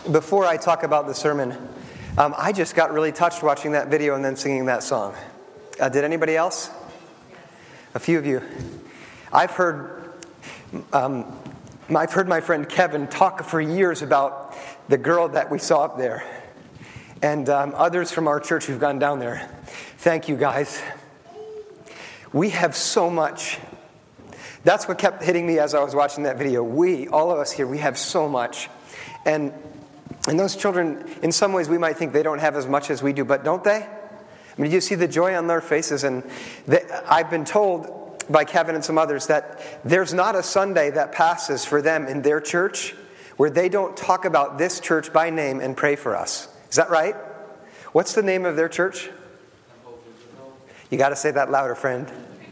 Before I talk about the sermon, I just got really touched watching that video and then singing that song. Did anybody else? A few of you. I've heard my friend Kevin talk for years about the girl that we saw up there, and others from our church who've gone down there. Thank you, guys. We have so much. That's what kept hitting me as I was watching that video. All of us here, we have so much. And those children, in some ways, we might think they don't have as much as we do, but don't they? I mean, you see the joy on their faces, and I've been told by Kevin and some others that there's not a Sunday that passes for them in their church where they don't talk about this church by name and pray for us. Is that right? What's the name of their church? You got to say that louder, friend.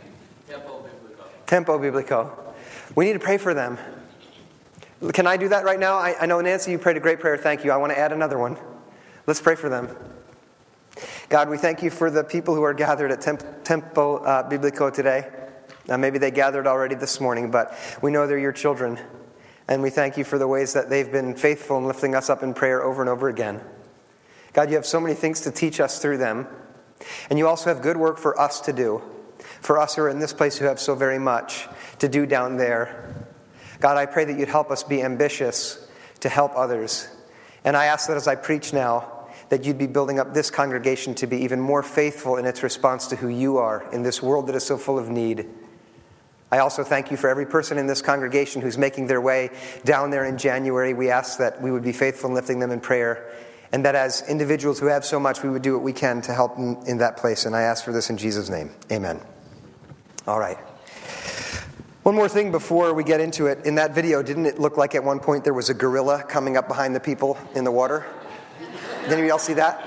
Tempo Biblico. We need to pray for them. Can I do that right now? I know, Nancy, you prayed a great prayer. Thank you. I want to add another one. Let's pray for them. God, we thank you for the people who are gathered at Tempo Biblico today. Maybe they gathered already this morning, but we know they're your children. And we thank you for the ways that they've been faithful in lifting us up in prayer over and over again. God, you have so many things to teach us through them. And you also have good work for us to do. For us who are in this place who have so very much to do down there. God, I pray that you'd help us be ambitious to help others. And I ask that as I preach now, that you'd be building up this congregation to be even more faithful in its response to who you are in this world that is so full of need. I also thank you for every person in this congregation who's making their way down there in January. We ask that we would be faithful in lifting them in prayer, and that as individuals who have so much, we would do what we can to help them in that place. And I ask for this in Jesus' name. Amen. All right. One more thing before we get into it. In that video, didn't it look like at one point there was a gorilla coming up behind the people in the water? Did anybody else see that?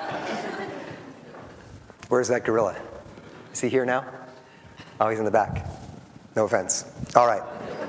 Where's that gorilla? Is he here now? Oh, he's in the back. No offense. All right.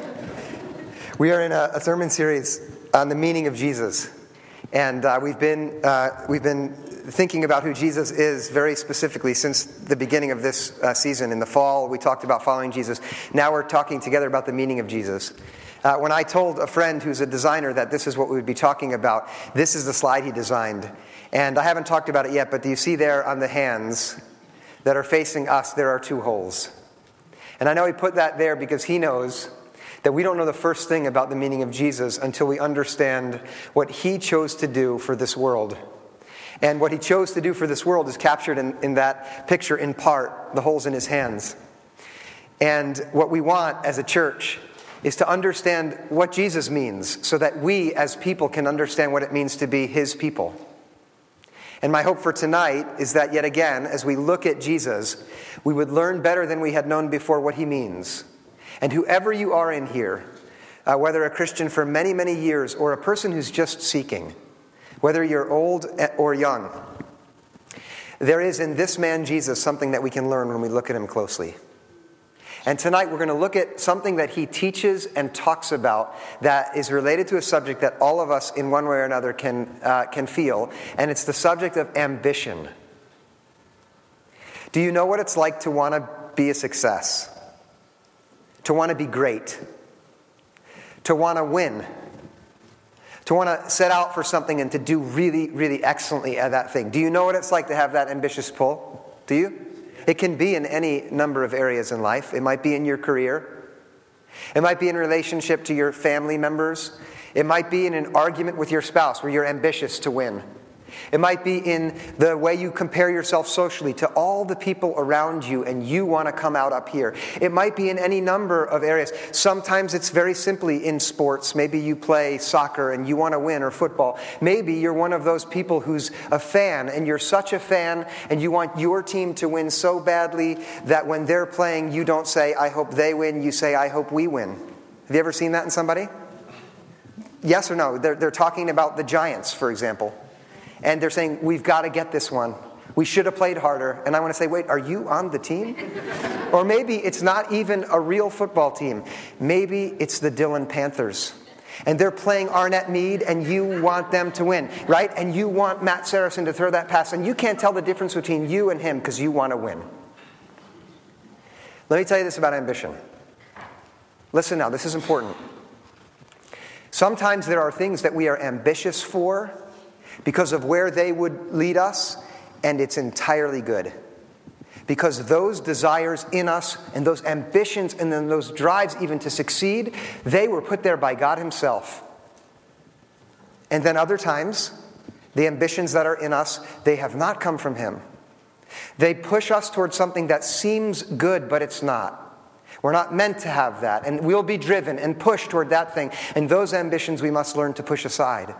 We are in a sermon series on the meaning of Jesus. And we've been thinking about who Jesus is very specifically since the beginning of this season. In the fall, we talked about following Jesus. Now we're talking together about the meaning of Jesus. When I told a friend who's a designer that this is what we would be talking about, this is the slide he designed. And I haven't talked about it yet, but do you see there on the hands that are facing us, there are two holes. And I know he put that there because he knows that we don't know the first thing about the meaning of Jesus until we understand what he chose to do for this world. And what he chose to do for this world is captured in that picture in part, the holes in his hands. And what we want as a church is to understand what Jesus means so that we as people can understand what it means to be his people. And my hope for tonight is that yet again, as we look at Jesus, we would learn better than we had known before what he means. And whoever you are in here, whether a Christian for many, many years or a person who's just seeking, whether you're old or young, there is in this man Jesus something that we can learn when we look at him closely. And tonight we're going to look at something that he teaches and talks about that is related to a subject that all of us in one way or another can feel, and it's the subject of ambition. Do you know what it's like to want to be a success? To want to be great? To want to win? To want to set out for something and to do really, really excellently at that thing? Do you know what it's like to have that ambitious pull? Do you? It can be in any number of areas in life. It might be in your career. It might be in relationship to your family members. It might be in an argument with your spouse where you're ambitious to win. It might be in the way you compare yourself socially to all the people around you and you want to come out up here. It might be in any number of areas. Sometimes it's very simply in sports. Maybe you play soccer and you want to win, or football. Maybe you're one of those people who's a fan and you're such a fan and you want your team to win so badly that when they're playing you don't say, I hope they win, you say, I hope we win. Have you ever seen that in somebody? Yes or no? They're talking about the Giants, for example. And they're saying, we've got to get this one. We should have played harder. And I want to say, wait, are you on the team? Or maybe it's not even a real football team. Maybe it's the Dillon Panthers. And they're playing Arnett Meade, and you want them to win, right? And you want Matt Saracen to throw that pass. And you can't tell the difference between you and him because you want to win. Let me tell you this about ambition. Listen now, this is important. Sometimes there are things that we are ambitious for because of where they would lead us, and it's entirely good. Because those desires in us and those ambitions and then those drives even to succeed, they were put there by God himself. And then other times, the ambitions that are in us, they have not come from him. They push us towards something that seems good, but it's not. We're not meant to have that, and we'll be driven and pushed toward that thing. And those ambitions we must learn to push aside.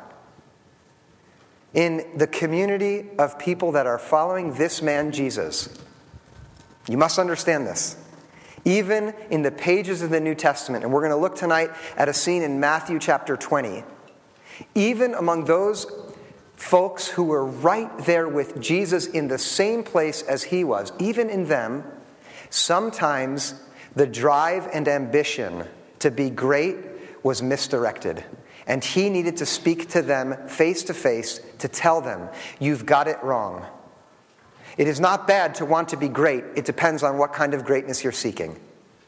In the community of people that are following this man, Jesus, you must understand this. Even in the pages of the New Testament, and we're going to look tonight at a scene in Matthew chapter 20, even among those folks who were right there with Jesus in the same place as he was, even in them, sometimes the drive and ambition to be great was misdirected. And he needed to speak to them face to face to tell them, you've got it wrong. It is not bad to want to be great. It depends on what kind of greatness you're seeking.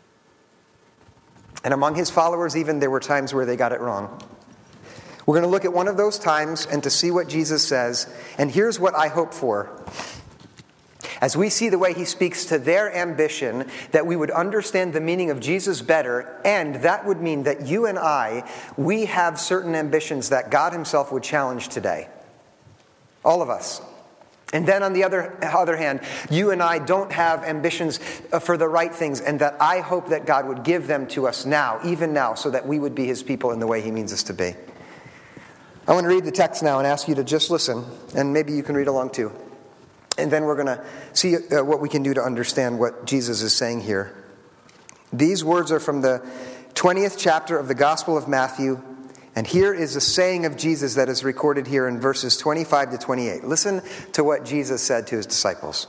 And among his followers, even, there were times where they got it wrong. We're going to look at one of those times and to see what Jesus says. And here's what I hope for. As we see the way he speaks to their ambition, that we would understand the meaning of Jesus better, and that would mean that you and I, we have certain ambitions that God himself would challenge today. All of us. And then on the other hand, you and I don't have ambitions for the right things, and that I hope that God would give them to us now, even now, so that we would be his people in the way he means us to be. I want to read the text now and ask you to just listen, and maybe you can read along too. And then we're going to see what we can do to understand what Jesus is saying here. These words are from the 20th chapter of the Gospel of Matthew. And here is a saying of Jesus that is recorded here in verses 25 to 28. Listen to what Jesus said to his disciples.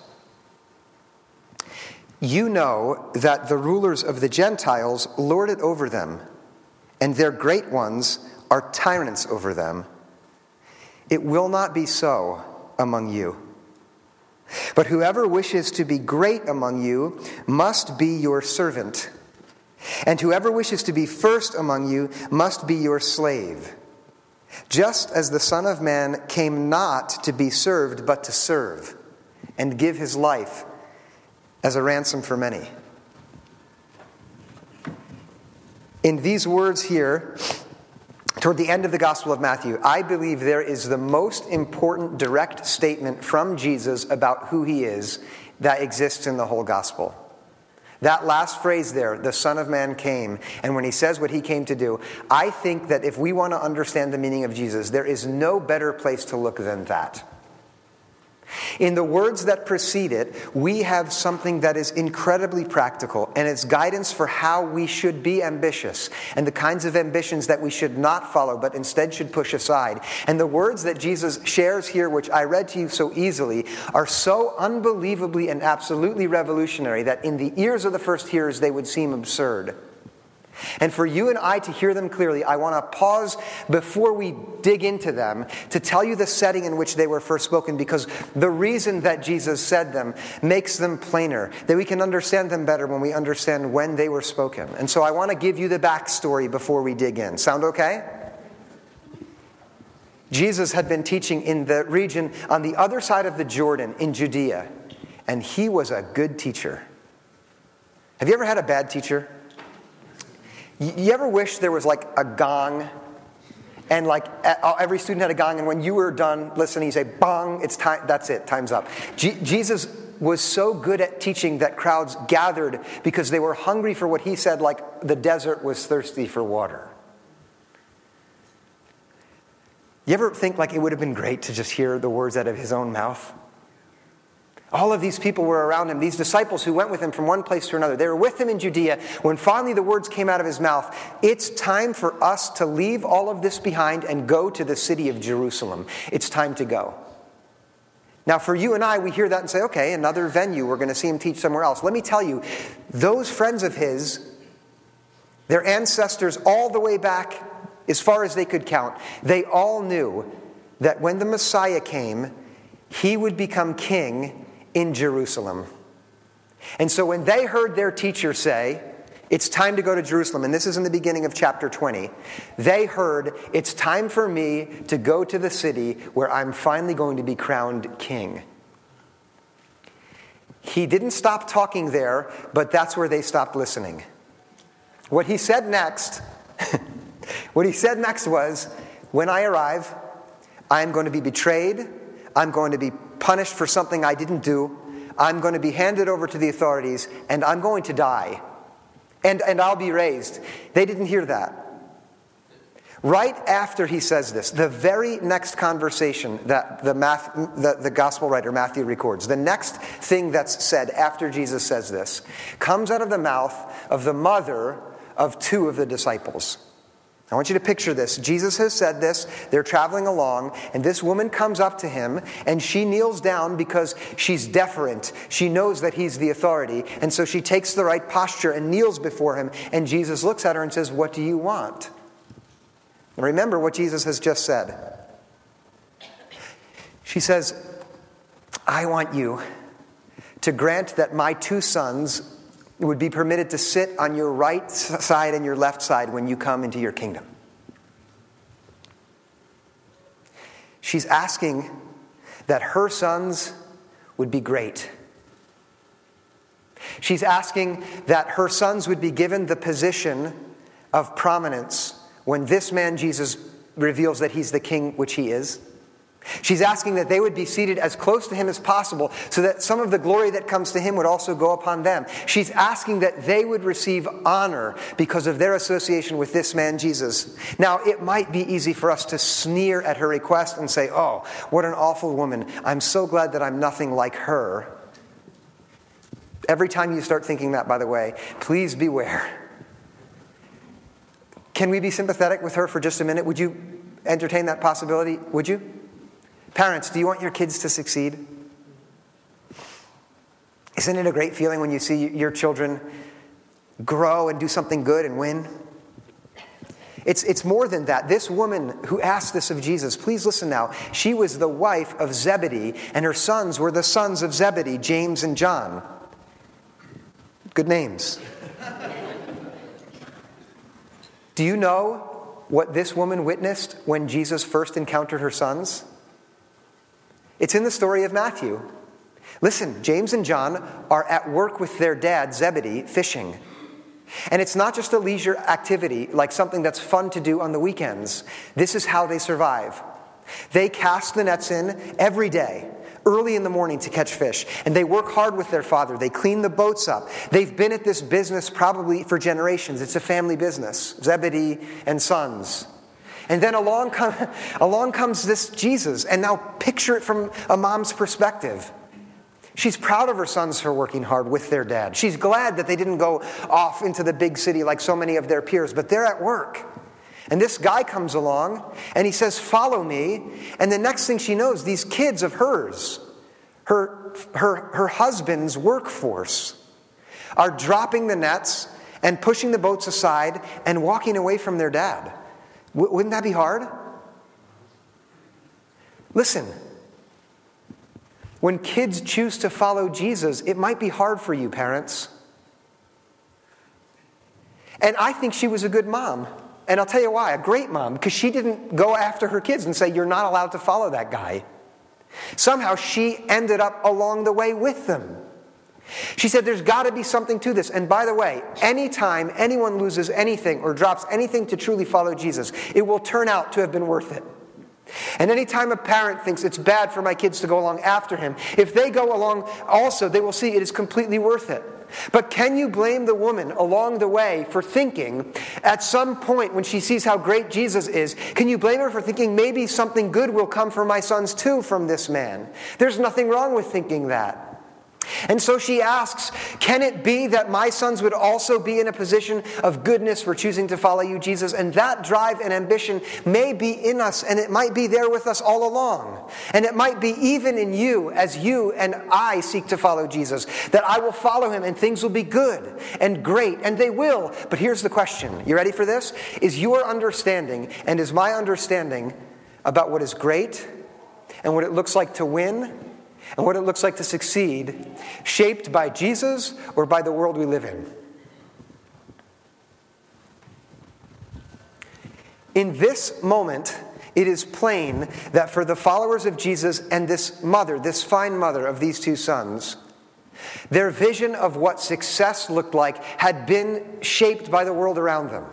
You know that the rulers of the Gentiles lord it over them, and their great ones are tyrants over them. It will not be so among you. But whoever wishes to be great among you must be your servant. And whoever wishes to be first among you must be your slave. Just as the Son of Man came not to be served, but to serve, and give his life as a ransom for many. In these words here, toward the end of the Gospel of Matthew, I believe there is the most important direct statement from Jesus about who he is that exists in the whole Gospel. That last phrase there, the Son of Man came, and when he says what he came to do, I think that if we want to understand the meaning of Jesus, there is no better place to look than that. In the words that precede it, we have something that is incredibly practical, and it's guidance for how we should be ambitious, and the kinds of ambitions that we should not follow, but instead should push aside. And the words that Jesus shares here, which I read to you so easily, are so unbelievably and absolutely revolutionary that in the ears of the first hearers they would seem absurd. And for you and I to hear them clearly, I want to pause before we dig into them to tell you the setting in which they were first spoken, because the reason that Jesus said them makes them plainer, that we can understand them better when we understand when they were spoken. And so I want to give you the backstory before we dig in. Sound okay? Jesus had been teaching in the region on the other side of the Jordan in Judea, and he was a good teacher. Have you ever had a bad teacher? You ever wish there was like a gong, and like every student had a gong, and when you were done listening, you say, bong, it's time, that's it, time's up. Jesus was so good at teaching that crowds gathered because they were hungry for what he said, like the desert was thirsty for water. You ever think like it would have been great to just hear the words out of his own mouth? All of these people were around him, these disciples who went with him from one place to another. They were with him in Judea. When finally the words came out of his mouth, it's time for us to leave all of this behind and go to the city of Jerusalem. It's time to go. Now for you and I, we hear that and say, okay, another venue, we're going to see him teach somewhere else. Let me tell you, those friends of his, their ancestors all the way back as far as they could count, they all knew that when the Messiah came, he would become king in Jerusalem. And so when they heard their teacher say, It's time to go to Jerusalem. And this is in the beginning of chapter 20. They heard, it's time for me to go to the city where I'm finally going to be crowned king. He didn't stop talking there, but that's where they stopped listening. What he said next was, when I arrive, I'm going to be betrayed. I'm going to be punished for something I didn't do. I'm going to be handed over to the authorities, and I'm going to die. And I'll be raised. They didn't hear that. Right after he says this, the very next conversation that the gospel writer Matthew records, the next thing that's said after Jesus says this, comes out of the mouth of the mother of two of the disciples. I want you to picture this. Jesus has said this, they're traveling along, and this woman comes up to him, and she kneels down because she's deferent. She knows that he's the authority, and so she takes the right posture and kneels before him, and Jesus looks at her and says, "What do you want?" And remember what Jesus has just said. She says, "I want you to grant that my two sons would be permitted to sit on your right side and your left side when you come into your kingdom." She's asking that her sons would be great. She's asking that her sons would be given the position of prominence when this man, Jesus, reveals that he's the king, which he is. She's asking that they would be seated as close to him as possible so that some of the glory that comes to him would also go upon them. She's asking that they would receive honor because of their association with this man, Jesus. Now, it might be easy for us to sneer at her request and say, "Oh, what an awful woman. I'm so glad that I'm nothing like her." Every time you start thinking that, by the way, please beware. Can we be sympathetic with her for just a minute? Would you entertain that possibility? Would you? Parents, do you want your kids to succeed? Isn't it a great feeling when you see your children grow and do something good and win? It's more than that. This woman who asked this of Jesus, please listen now, she was the wife of Zebedee, and her sons were the sons of Zebedee, James and John. Good names. Do you know what this woman witnessed when Jesus first encountered her sons? It's in the story of Matthew. Listen, James and John are at work with their dad, Zebedee, fishing. And it's not just a leisure activity, like something that's fun to do on the weekends. This is how they survive. They cast the nets in every day, early in the morning to catch fish. And they work hard with their father. They clean the boats up. They've been at this business probably for generations. It's a family business, Zebedee and Sons. And then along comes this Jesus. And now picture it from a mom's perspective. She's proud of her sons for working hard with their dad. She's glad that they didn't go off into the big city like so many of their peers, but they're at work. And this guy comes along, and he says, "Follow me." And the next thing she knows, these kids of hers, her husband's workforce, are dropping the nets and pushing the boats aside and walking away from their dad. Wouldn't that be hard? Listen, when kids choose to follow Jesus, it might be hard for you, parents. And I think she was a good mom. And I'll tell you why, a great mom, because she didn't go after her kids and say, "You're not allowed to follow that guy." Somehow she ended up along the way with them. She said, "There's got to be something to this." And by the way, anytime anyone loses anything or drops anything to truly follow Jesus, it will turn out to have been worth it. And anytime a parent thinks it's bad for my kids to go along after him, if they go along also, they will see it is completely worth it. But can you blame the woman along the way for thinking, at some point when she sees how great Jesus is, can you blame her for thinking maybe something good will come for my sons too from this man? There's nothing wrong with thinking that. And so she asks, can it be that my sons would also be in a position of goodness for choosing to follow you, Jesus? And that drive and ambition may be in us, and it might be there with us all along. And it might be even in you, as you and I seek to follow Jesus, that I will follow him and things will be good and great, and they will. But here's the question. You ready for this? Is your understanding and is my understanding about what is great and what it looks like to win and what it looks like to succeed shaped by Jesus or by the world we live in? In this moment, it is plain that for the followers of Jesus and this mother, this fine mother of these two sons, their vision of what success looked like had been shaped by the world around them.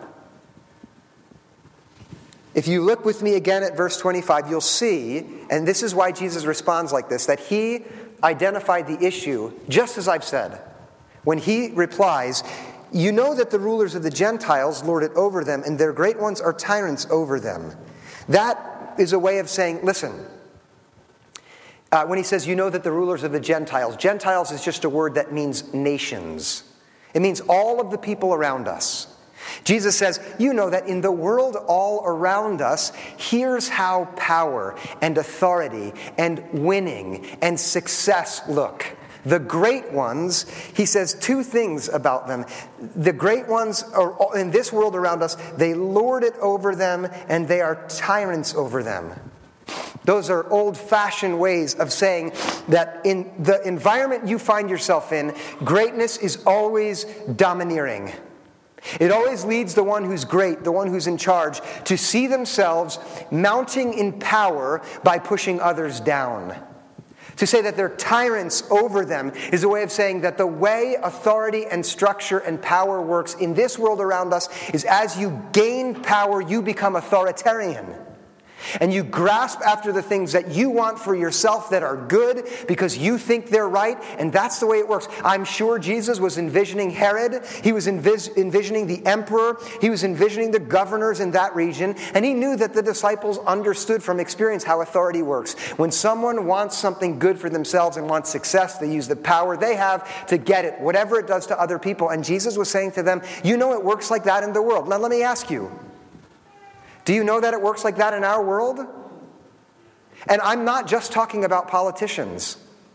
If you look with me again at verse 25, you'll see, and this is why Jesus responds like this, that he identified the issue, just as I've said, when he replies, "You know that the rulers of the Gentiles lord it over them, and their great ones are tyrants over them." That is a way of saying, listen, when he says, "You know that the rulers of the Gentiles," Gentiles is just a word that means nations. It means all of the people around us. Jesus says, you know that in the world all around us, here's how power and authority and winning and success look. The great ones, he says two things about them. The great ones are in this world around us, they lord it over them and they are tyrants over them. Those are old-fashioned ways of saying that in the environment you find yourself in, greatness is always domineering. It always leads the one who's great, the one who's in charge, to see themselves mounting in power by pushing others down. To say that they're tyrants over them is a way of saying that the way authority and structure and power works in this world around us is as you gain power, you become authoritarian. And you grasp after the things that you want for yourself that are good because you think they're right, and that's the way it works. I'm sure Jesus was envisioning Herod. He was envisioning the emperor. He was envisioning the governors in that region, and he knew that the disciples understood from experience how authority works. When someone wants something good for themselves and wants success, they use the power they have to get it, whatever it does to other people. And Jesus was saying to them, you know it works like that in the world. Now let me ask you, do you know that it works like that in our world? And I'm not just talking about politicians.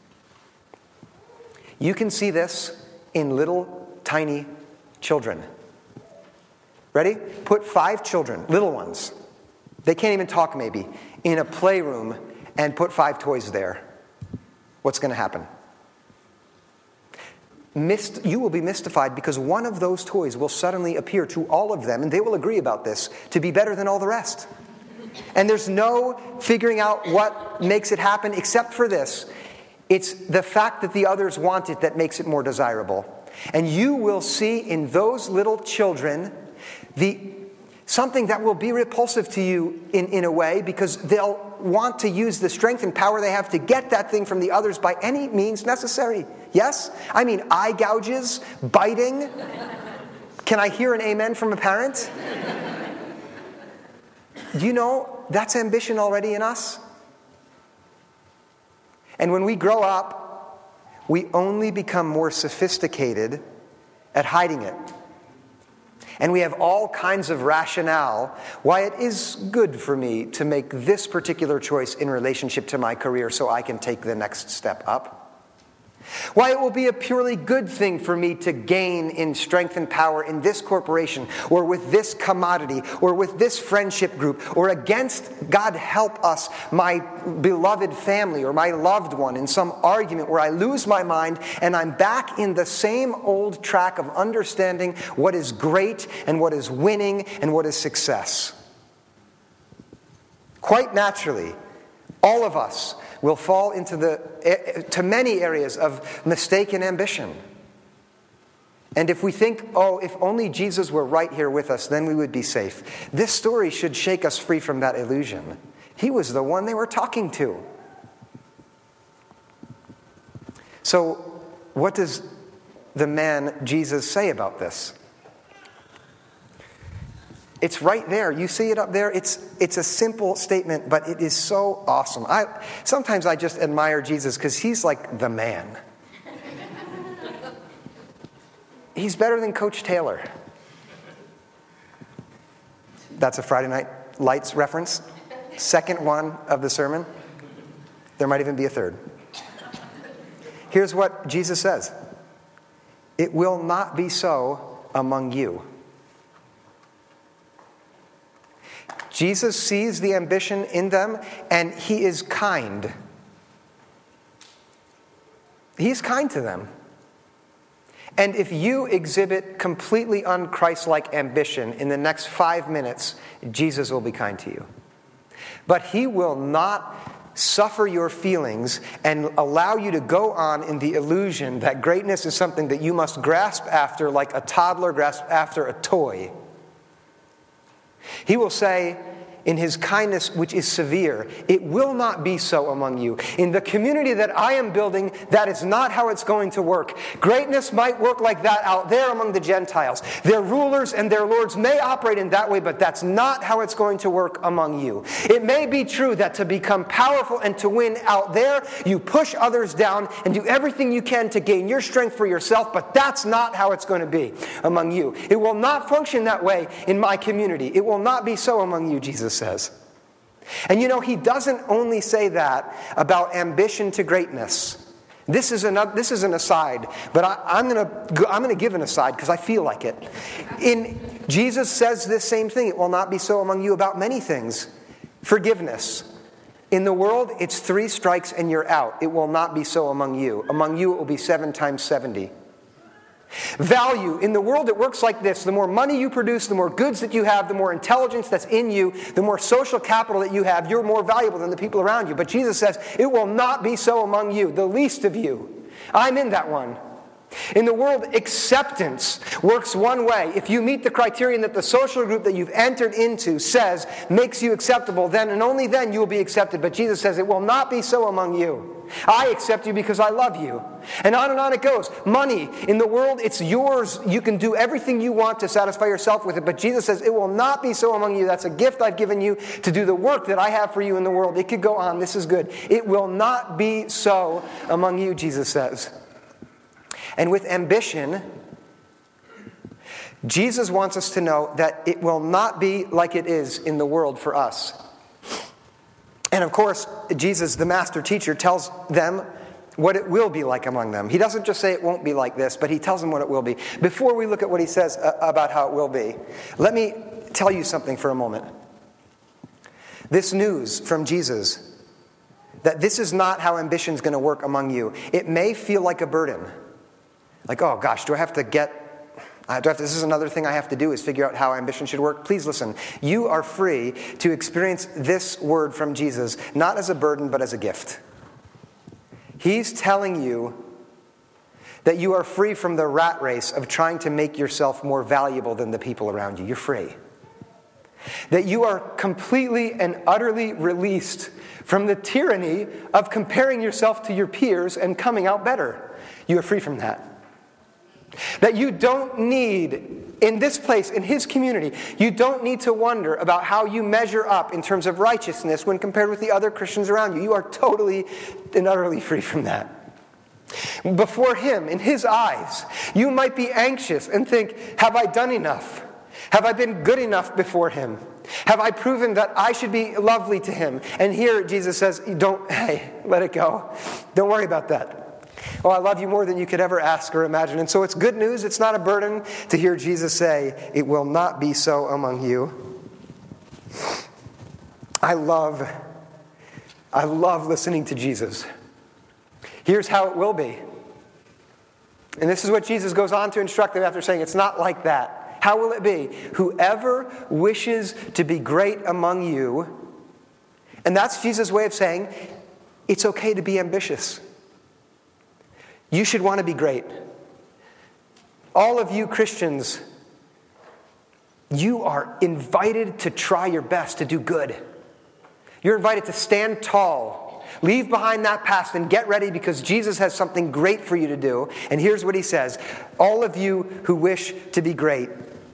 You can see this in little, tiny children. Ready? Put 5 children, little ones, they can't even talk maybe, in a playroom and put 5 toys there. What's going to happen? You will be mystified because one of those toys will suddenly appear to all of them, and they will agree about this, to be better than all the rest. And there's no figuring out what makes it happen except for this. It's the fact that the others want it that makes it more desirable. And you will see in those little children something that will be repulsive to you in a way, because they'll want to use the strength and power they have to get that thing from the others by any means necessary. Yes? I mean, eye gouges, biting. Can I hear an amen from a parent? Do you know that's ambition already in us? And when we grow up, we only become more sophisticated at hiding it. And we have all kinds of rationale why it is good for me to make this particular choice in relationship to my career so I can take the next step up. Why it will be a purely good thing for me to gain in strength and power in this corporation, or with this commodity, or with this friendship group, or against, God help us, my beloved family or my loved one in some argument where I lose my mind and I'm back in the same old track of understanding what is great and what is winning and what is success. Quite naturally, all of us will fall into many areas of mistaken ambition. And if we think, oh, if only Jesus were right here with us, then we would be safe. This story should shake us free from that illusion. He was the one they were talking to. So, what does the man Jesus say about this? It's right there. You see it up there? It's a simple statement, but it is so awesome. Sometimes I just admire Jesus because he's like the man. He's better than Coach Taylor. That's a Friday Night Lights reference. Second one of the sermon. There might even be a third. Here's what Jesus says. It will not be so among you. Jesus sees the ambition in them, and he is kind. He's kind to them. And if you exhibit completely un-Christ-like ambition in the next 5 minutes, Jesus will be kind to you. But he will not suffer your feelings and allow you to go on in the illusion that greatness is something that you must grasp after like a toddler grasps after a toy. He will say, in his kindness, which is severe, it will not be so among you. In the community that I am building, that is not how it's going to work. Greatness might work like that out there among the Gentiles. Their rulers and their lords may operate in that way, but that's not how it's going to work among you. It may be true that to become powerful and to win out there, you push others down and do everything you can to gain your strength for yourself, but that's not how it's going to be among you. It will not function that way in my community. It will not be so among you, Jesus says. And you know, he doesn't only say that about ambition to greatness. This is an aside, but I'm going to give an aside because I feel like it. Jesus says this same thing. It will not be so among you about many things. Forgiveness. In the world, it's 3 strikes and you're out. It will not be so among you. Among you, it will be 7 times 70. Value. In the world, it works like this. The more money you produce, the more goods that you have, the more intelligence that's in you, the more social capital that you have, you're more valuable than the people around you. But Jesus says, it will not be so among you, the least of you. I'm in that one. In the world, acceptance works one way. If you meet the criterion that the social group that you've entered into says makes you acceptable, then and only then you will be accepted. But Jesus says it will not be so among you. I accept you because I love you. And on it goes. Money. In the world, it's yours. You can do everything you want to satisfy yourself with it. But Jesus says it will not be so among you. That's a gift I've given you to do the work that I have for you in the world. It could go on. This is good. It will not be so among you, Jesus says. And with ambition, Jesus wants us to know that it will not be like it is in the world for us. And of course, Jesus, the master teacher, tells them what it will be like among them. He doesn't just say it won't be like this, but he tells them what it will be. Before we look at what he says about how it will be, let me tell you something for a moment. This news from Jesus, that this is not how ambition is going to work among you, it may feel like a burden. Like, oh gosh, this is another thing I have to do is figure out how ambition should work. Please listen. You are free to experience this word from Jesus, not as a burden, but as a gift. He's telling you that you are free from the rat race of trying to make yourself more valuable than the people around you. You're free. That you are completely and utterly released from the tyranny of comparing yourself to your peers and coming out better. You are free from that. That you don't need, in this place, in his community, you don't need to wonder about how you measure up in terms of righteousness when compared with the other Christians around you. You are totally and utterly free from that. Before him, in his eyes, you might be anxious and think, have I done enough? Have I been good enough before him? Have I proven that I should be lovely to him? And here Jesus says, let it go. Don't worry about that. Oh, I love you more than you could ever ask or imagine. And so it's good news. It's not a burden to hear Jesus say, it will not be so among you. I love listening to Jesus. Here's how it will be. And this is what Jesus goes on to instruct them after saying, it's not like that. How will it be? Whoever wishes to be great among you, and that's Jesus' way of saying, it's okay to be ambitious. You should want to be great. All of you Christians, you are invited to try your best to do good. You're invited to stand tall, leave behind that past, and get ready because Jesus has something great for you to do. And here's what he says. All of you who wish to be great,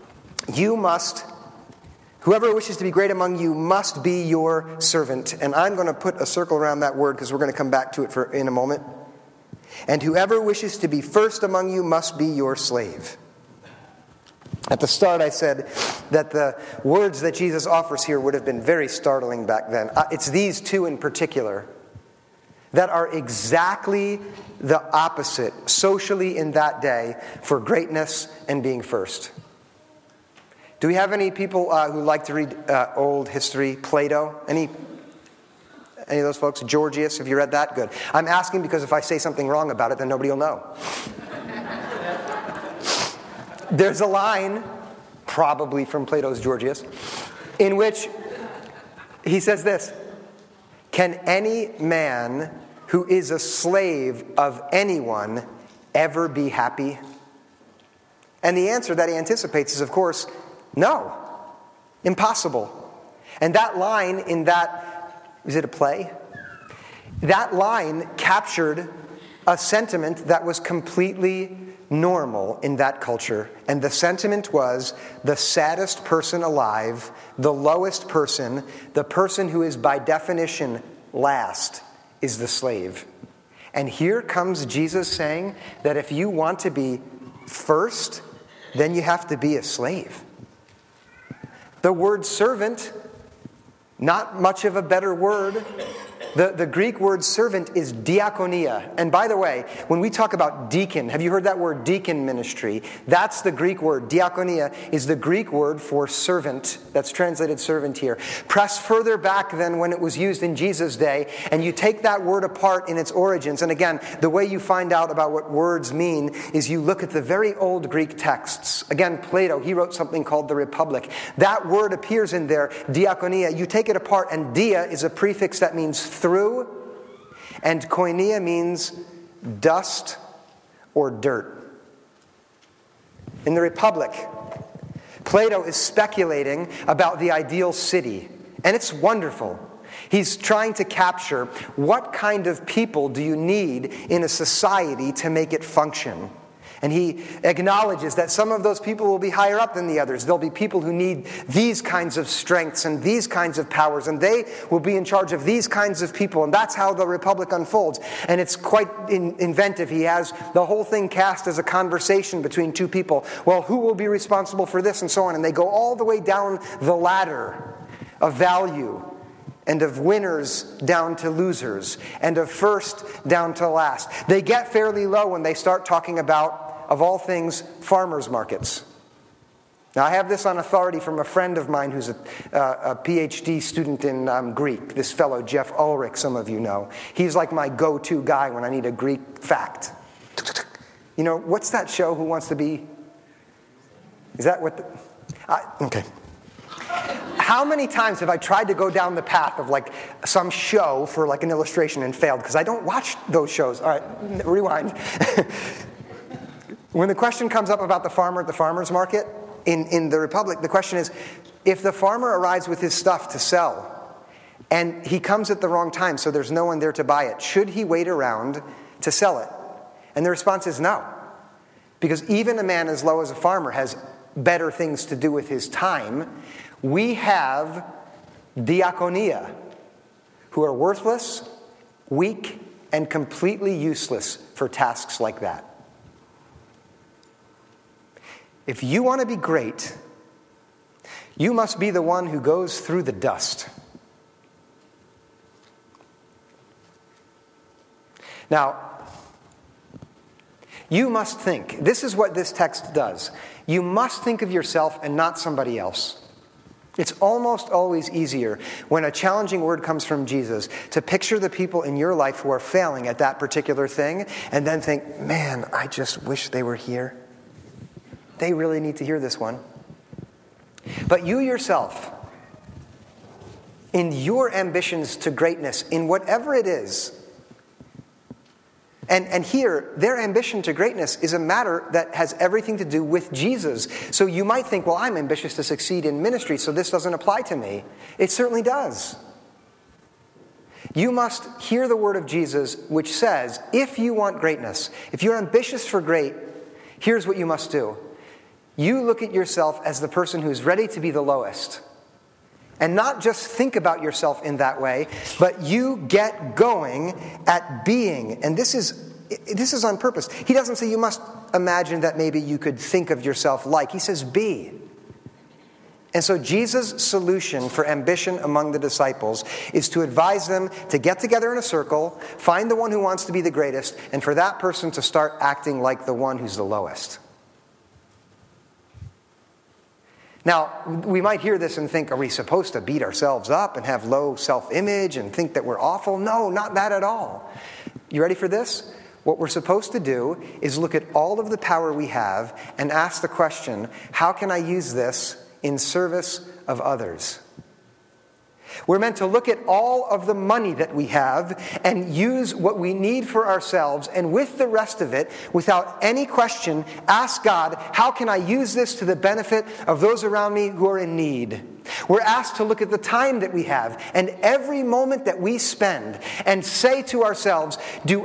whoever wishes to be great among you must be your servant. And I'm going to put a circle around that word because we're going to come back to it in a moment. And whoever wishes to be first among you must be your slave. At the start I said that the words that Jesus offers here would have been very startling back then. It's these two in particular that are exactly the opposite socially in that day for greatness and being first. Do we have any people who like to read old history, Plato? Any of those folks? Gorgias, have you read that? Good. I'm asking because if I say something wrong about it, then nobody will know. There's a line, probably from Plato's Gorgias, in which he says this: "Can any man who is a slave of anyone ever be happy?" And the answer that he anticipates is, of course, no. Impossible. And that line in that, is it a play? That line captured a sentiment that was completely normal in that culture. And the sentiment was the saddest person alive, the lowest person, the person who is by definition last, is the slave. And here comes Jesus saying that if you want to be first, then you have to be a slave. The word servant, not much of a better word. The Greek word servant is diakonia. And by the way, when we talk about deacon, have you heard that word, deacon ministry? That's the Greek word. Diakonia is the Greek word for servant. That's translated servant here. Press further back than when it was used in Jesus' day, and you take that word apart in its origins. And again, the way you find out about what words mean is you look at the very old Greek texts. Again, Plato, he wrote something called the Republic. That word appears in there, diakonia. You take it apart, and dia is a prefix that means through, and koinonia means dust or dirt. In the Republic, Plato is speculating about the ideal city, and it's wonderful. He's trying to capture what kind of people do you need in a society to make it function. And he acknowledges that some of those people will be higher up than the others. There'll be people who need these kinds of strengths and these kinds of powers, and they will be in charge of these kinds of people. And that's how the Republic unfolds. And it's quite inventive. He has the whole thing cast as a conversation between two people. Well, who will be responsible for this and so on? And they go all the way down the ladder of value, and of winners down to losers, and of first down to last. They get fairly low when they start talking about, of all things, farmers markets. Now, I have this on authority from a friend of mine who's a PhD student in Greek, this fellow Jeff Ulrich, some of you know. He's like my go-to guy when I need a Greek fact. You know, what's that show, Who Wants to Be? Is that what okay. How many times have I tried to go down the path of like some show for like an illustration and failed? Because I don't watch those shows. All right, rewind. When the question comes up about the farmer at the farmer's market in the Republic, the question is, if the farmer arrives with his stuff to sell and he comes at the wrong time so there's no one there to buy it, should he wait around to sell it? And the response is no. Because even a man as low as a farmer has better things to do with his time. We have diakonia, who are worthless, weak, and completely useless for tasks like that. If you want to be great, you must be the one who goes through the dust. Now, you must think. This is what this text does. You must think of yourself and not somebody else. It's almost always easier when a challenging word comes from Jesus to picture the people in your life who are failing at that particular thing and then think, man, I just wish they were here. They really need to hear this one. But you yourself, in your ambitions to greatness, in whatever it is, and here, their ambition to greatness is a matter that has everything to do with Jesus. So you might think, well, I'm ambitious to succeed in ministry, so this doesn't apply to me. It certainly does. You must hear the word of Jesus, which says, if you want greatness, if you're ambitious for great, here's what you must do. You look at yourself as the person who's ready to be the lowest. And not just think about yourself in that way, but you get going at being. And this is on purpose. He doesn't say you must imagine that maybe you could think of yourself like. He says be. And so Jesus' solution for ambition among the disciples is to advise them to get together in a circle, find the one who wants to be the greatest, and for that person to start acting like the one who's the lowest. Now, we might hear this and think, are we supposed to beat ourselves up and have low self-image and think that we're awful? No, not that at all. You ready for this? what we're supposed to do is look at all of the power we have and ask the question, how can I use this in service of others? We're meant to look at all of the money that we have and use what we need for ourselves, and with the rest of it, without any question, ask God, how can I use this to the benefit of those around me who are in need? We're asked to look at the time that we have and every moment that we spend and say to ourselves,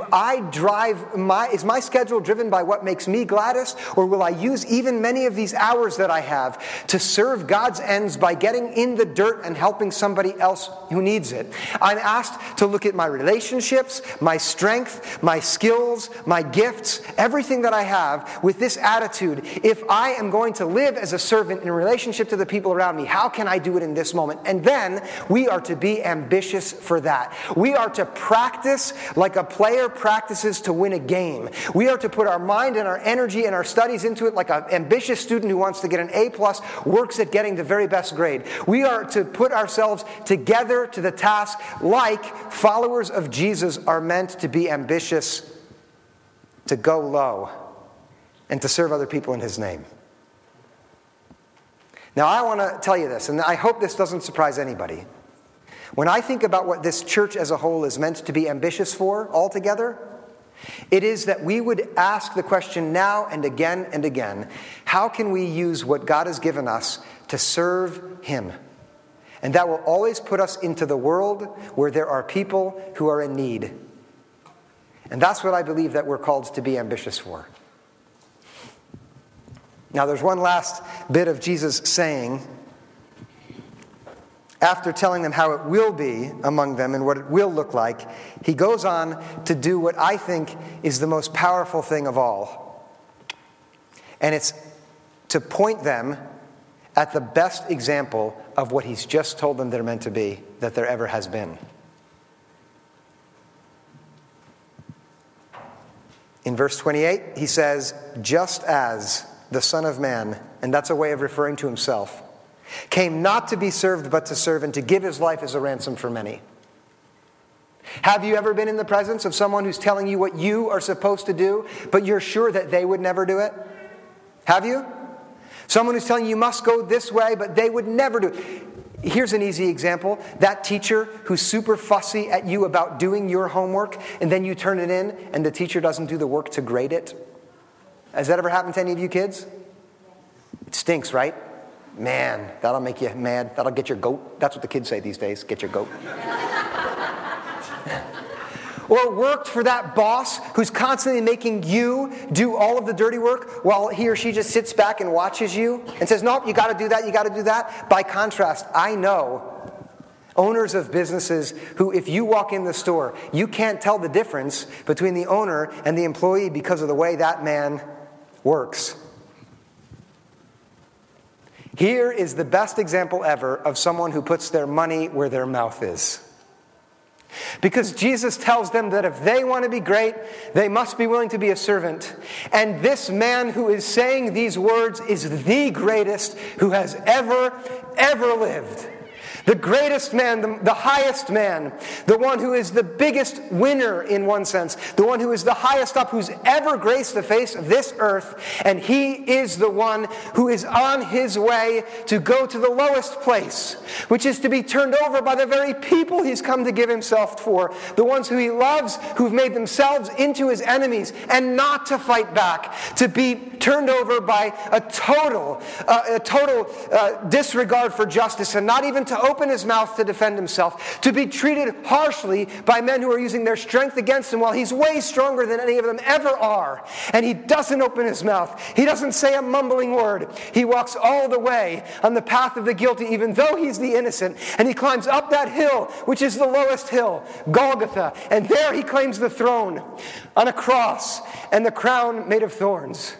is my schedule driven by what makes me gladdest, or will I use even many of these hours that I have to serve God's ends by getting in the dirt and helping somebody else who needs it? I'm asked to look at my relationships, my strength, my skills, my gifts, everything that I have with this attitude. If I am going to live as a servant in relationship to the people around me, how can I do it in this moment? And then we are to be ambitious for that. We are to practice like a player practices to win a game. We are to put our mind and our energy and our studies into it like an ambitious student who wants to get an A+, works at getting the very best grade. We are to put ourselves together to the task like followers of Jesus are meant to be ambitious, to go low, and to serve other people in His name. Now, I want to tell you this, and I hope this doesn't surprise anybody. When I think about what this church as a whole is meant to be ambitious for altogether, it is that we would ask the question now and again, how can we use what God has given us to serve Him? And that will always put us into the world where there are people who are in need. And that's what I believe that we're called to be ambitious for. Now, there's one last bit of Jesus saying, after telling them how it will be among them and what it will look like, He goes on to do what I think is the most powerful thing of all. And it's to point them at the best example of what He's just told them they're meant to be, that there ever has been. In verse 28, He says, just as the Son of Man, and that's a way of referring to Himself, came not to be served but to serve and to give His life as a ransom for many. Have you ever been in the presence of someone who's telling you what you are supposed to do, but you're sure that they would never do it? Have you? Someone who's telling you must go this way, but they would never do it. Here's an easy example. That teacher who's super fussy at you about doing your homework, and then you turn it in, and the teacher doesn't do the work to grade it. Has that ever happened to any of you kids? It stinks, right? Man, that'll make you mad. That'll get your goat. That's what the kids say these days, get your goat. Or worked for that boss who's constantly making you do all of the dirty work while he or she just sits back and watches you and says, nope, you got to do that, you got to do that. By contrast, I know owners of businesses who, if you walk in the store, you can't tell the difference between the owner and the employee because of the way that man works. Here is the best example ever of someone who puts their money where their mouth is. Because Jesus tells them that if they want to be great, they must be willing to be a servant. And this man who is saying these words is the greatest who has ever lived. The greatest man, the highest man, the one who is the biggest winner in one sense, the one who is the highest up, who's ever graced the face of this earth, and He is the one who is on His way to go to the lowest place, which is to be turned over by the very people He's come to give Himself for, the ones who He loves, who've made themselves into His enemies, and not to fight back, to be turned over by a total disregard for justice, and not even to open His mouth to defend Himself, to be treated harshly by men who are using their strength against Him while He's way stronger than any of them ever are. And He doesn't open His mouth. He doesn't say a mumbling word. He walks all the way on the path of the guilty, even though He's the innocent. And He climbs up that hill, which is the lowest hill, Golgotha. And there He claims the throne on a cross and the crown made of thorns.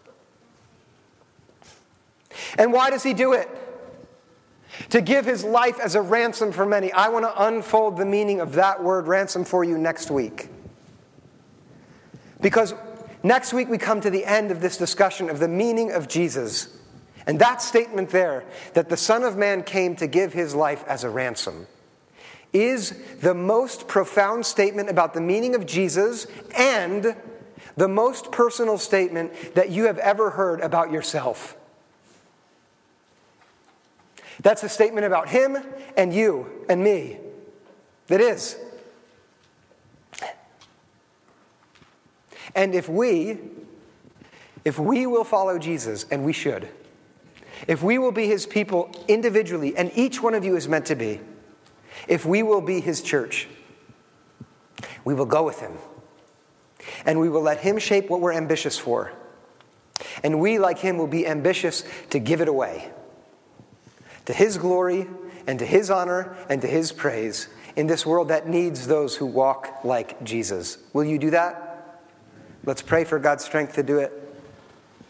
And why does He do it? To give His life as a ransom for many. I want to unfold the meaning of that word ransom for you next week. Because next week we come to the end of this discussion of the meaning of Jesus. And that statement there, that the Son of Man came to give His life as a ransom, is the most profound statement about the meaning of Jesus and the most personal statement that you have ever heard about yourself. That's a statement about him and you and me. That is. And if we will follow Jesus, and we should, if we will be his people individually, and each one of you is meant to be, if we will be his church, we will go with him. And we will let him shape what we're ambitious for. And we, like him, will be ambitious to give it away. To his glory, and to his honor, and to his praise, in this world that needs those who walk like Jesus. Will you do that? Let's pray for God's strength to do it.